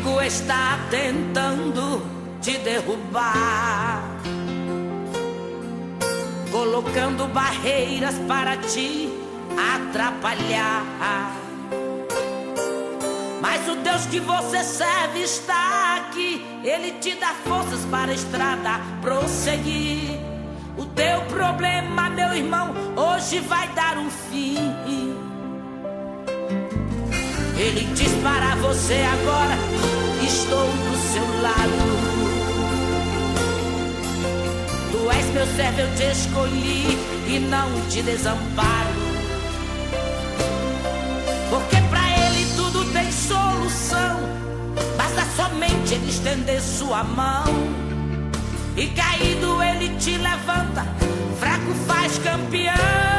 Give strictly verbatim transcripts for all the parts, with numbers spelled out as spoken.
inimigo está tentando te derrubar, colocando barreiras para te atrapalhar. Mas o Deus que você serve está aqui, Ele te dá forças para a estrada prosseguir. O teu problema, meu irmão, hoje vai dar um fim. Ele diz para você agora: estou do seu lado. Tu és meu servo, eu te escolhi e não te desamparo. Porque pra Ele tudo tem solução, basta somente Ele estender sua mão. E caído Ele te levanta, fraco faz campeão.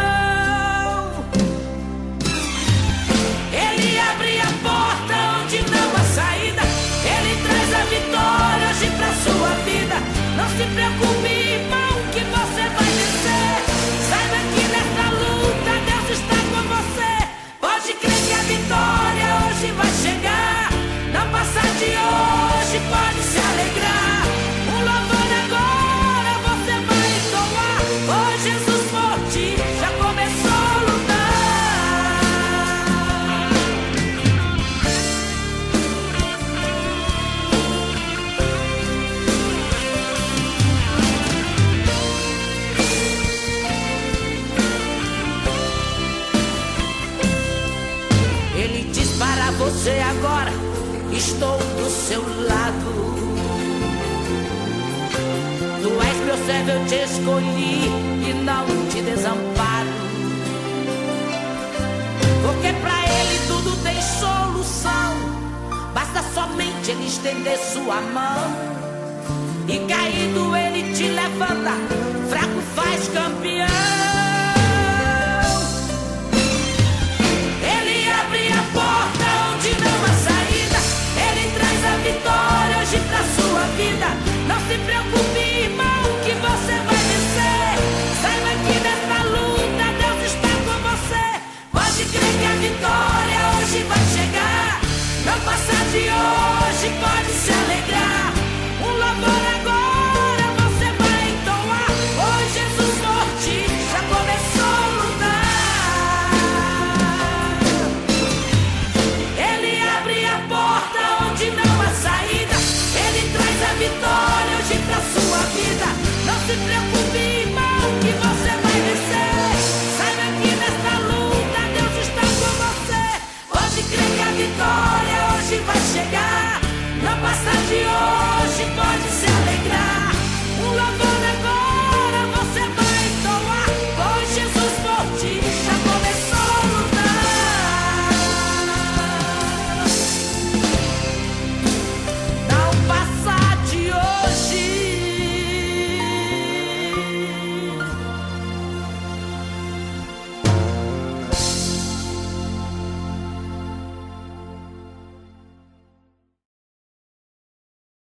Ele abre a porta onde não há saída, Ele traz a vitória hoje pra sua vida. Não se preocupe, irmão, que você vai vencer. Saiba que nessa luta Deus está com você. Pode crer que a vitória hoje vai chegar. Não passa de hoje, pode se alegrar. Um louvor agora você vai entoar. Oh, Jesus forte, já começou a lutar. Ele diz para você agora: estou do seu lado. Tu és meu servo, eu te escolhi e não te desamparo. Porque pra Ele tudo tem solução, basta somente Ele estender sua mão. E caído Ele te levanta, fraco faz campeão.